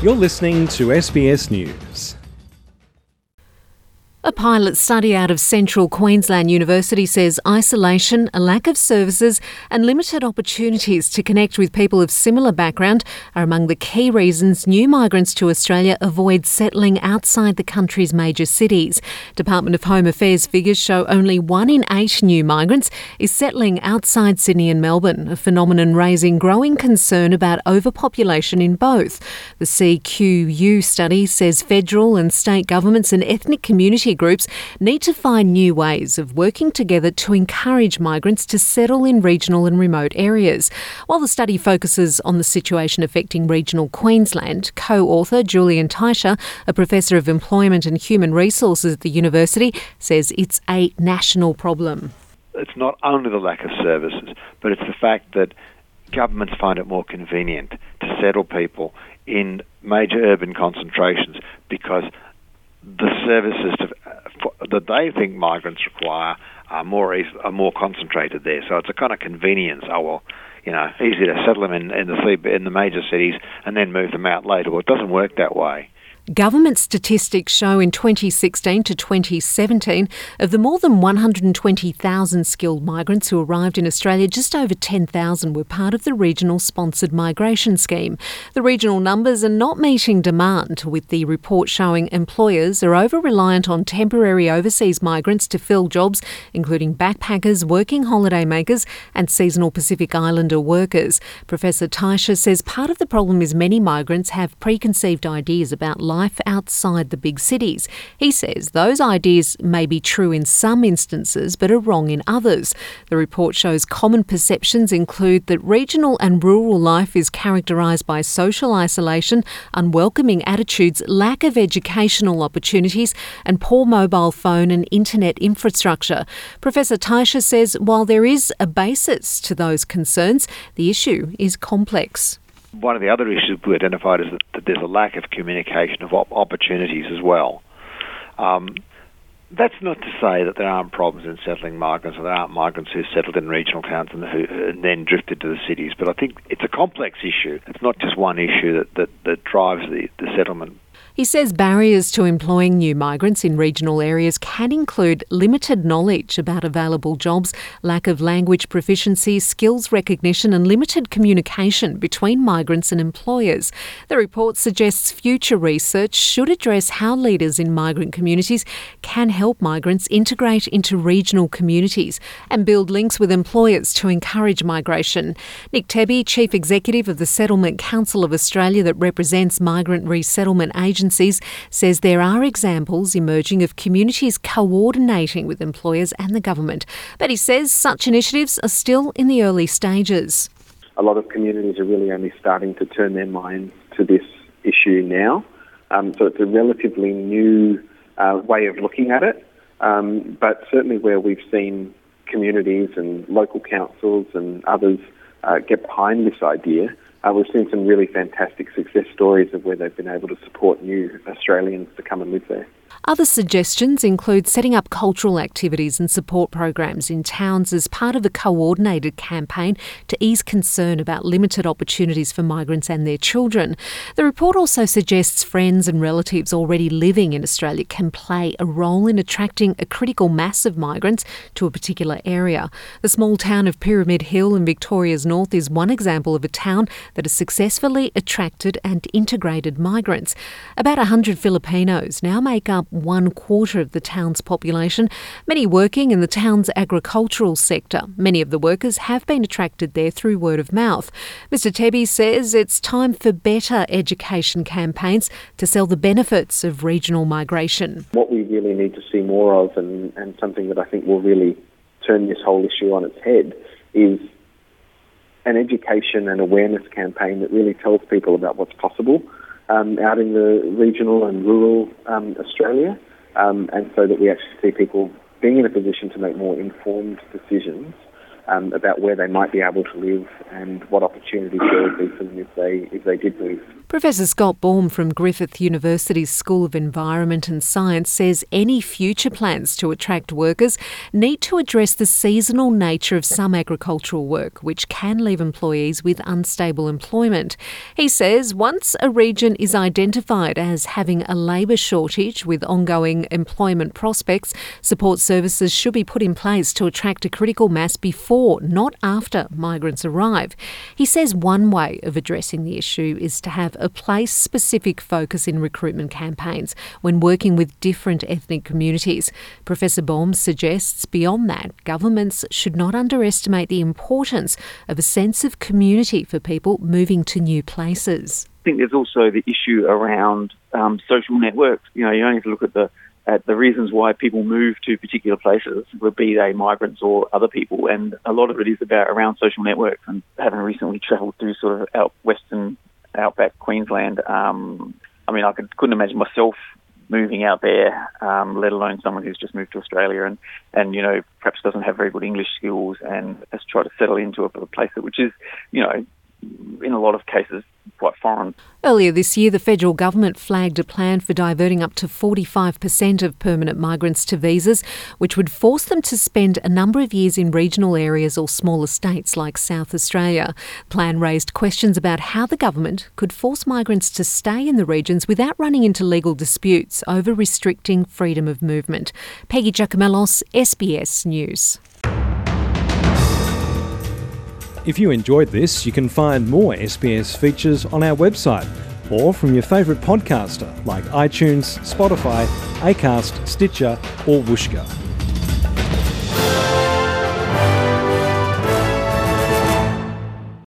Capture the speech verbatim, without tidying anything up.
You're listening to S B S News. A pilot study out of Central Queensland University says isolation, a lack of services and limited opportunities to connect with people of similar background are among the key reasons new migrants to Australia avoid settling outside the country's major cities. Department of Home Affairs figures show only one in eight new migrants is settling outside Sydney and Melbourne, a phenomenon raising growing concern about overpopulation in both. The C Q U study says federal and state governments and ethnic community groups need to find new ways of working together to encourage migrants to settle in regional and remote areas. While the study focuses on the situation affecting regional Queensland, co-author Julian Teicher, a professor of employment and human resources at the university, says it's a national problem. It's not only the lack of services, but it's the fact that governments find it more convenient to settle people in major urban concentrations because the services to, for, that they think migrants require are more easy, are more concentrated there. So it's a kind of convenience. Oh well, you know, easy to settle them in, in the in the major cities and then move them out later. Well, it doesn't work that way. Government statistics show in twenty sixteen to twenty seventeen, of the more than one hundred twenty thousand skilled migrants who arrived in Australia, just over ten thousand were part of the regional sponsored migration scheme. The regional numbers are not meeting demand, with the report showing employers are over-reliant on temporary overseas migrants to fill jobs, including backpackers, working holiday makers and seasonal Pacific Islander workers. Professor Teicher says part of the problem is many migrants have preconceived ideas about life life outside the big cities. He says those ideas may be true in some instances but are wrong in others. The report shows common perceptions include that regional and rural life is characterised by social isolation, unwelcoming attitudes, lack of educational opportunities and poor mobile phone and internet infrastructure. Professor Teicher says while there is a basis to those concerns, the issue is complex. One of the other issues we identified is that, that there's a lack of communication of op- opportunities as well. Um, that's not to say that there aren't problems in settling migrants, or there aren't migrants who settled in regional towns and, who, and then drifted to the cities. But I think it's a complex issue. It's not just one issue that, that, that drives the, the settlement. He says barriers to employing new migrants in regional areas can include limited knowledge about available jobs, lack of language proficiency, skills recognition and limited communication between migrants and employers. The report suggests future research should address how leaders in migrant communities can help migrants integrate into regional communities and build links with employers to encourage migration. Nick Tebby, Chief Executive of the Settlement Council of Australia that represents migrant resettlement agencies, says there are examples emerging of communities coordinating with employers and the government. But he says such initiatives are still in the early stages. A lot of communities are really only starting to turn their minds to this issue now. Um, so it's a relatively new uh, way of looking at it. Um, but certainly where we've seen communities and local councils and others uh, get behind this idea, Uh, we've seen some really fantastic success stories of where they've been able to support new Australians to come and live there. Other suggestions include setting up cultural activities and support programs in towns as part of a coordinated campaign to ease concern about limited opportunities for migrants and their children. The report also suggests friends and relatives already living in Australia can play a role in attracting a critical mass of migrants to a particular area. The small town of Pyramid Hill in Victoria's north is one example of a town that has successfully attracted and integrated migrants. About one hundred Filipinos now make up one quarter of the town's population, many working in the town's agricultural sector. Many of the workers have been attracted there through word of mouth. Mister Tebby says it's time for better education campaigns to sell the benefits of regional migration. What we really need to see more of, and, and something that I think will really turn this whole issue on its head, is an education and awareness campaign that really tells people about what's possible um, out in the regional and rural um, Australia, um, and so that we actually see people being in a position to make more informed decisions um, about where they might be able to live and what opportunities there would be for them if they if they did move. Professor Scott Baum from Griffith University's School of Environment and Science says any future plans to attract workers need to address the seasonal nature of some agricultural work, which can leave employees with unstable employment. He says once a region is identified as having a labour shortage with ongoing employment prospects, support services should be put in place to attract a critical mass before, not after, migrants arrive. He says one way of addressing the issue is to have a place-specific focus in recruitment campaigns when working with different ethnic communities. Professor Baum suggests beyond that, governments should not underestimate the importance of a sense of community for people moving to new places. I think there's also the issue around um, social networks. You know, you only have to look at the at the reasons why people move to particular places, be they migrants or other people, and a lot of it is about around social networks. And having recently travelled through sort of out western outback Queensland, um, I mean, I could, couldn't imagine myself moving out there, um, let alone someone who's just moved to Australia and, and, you know, perhaps doesn't have very good English skills and has tried to settle into a, a place which is, you know, in a lot of cases, quite foreign. Earlier this year, the federal government flagged a plan for diverting up to forty-five percent of permanent migrants to visas, which would force them to spend a number of years in regional areas or smaller states like South Australia. The plan raised questions about how the government could force migrants to stay in the regions without running into legal disputes over restricting freedom of movement. Peggy Giacomellos, S B S News. If you enjoyed this, you can find more S B S features on our website or from your favourite podcaster like iTunes, Spotify, Acast, Stitcher or Whooshkaa.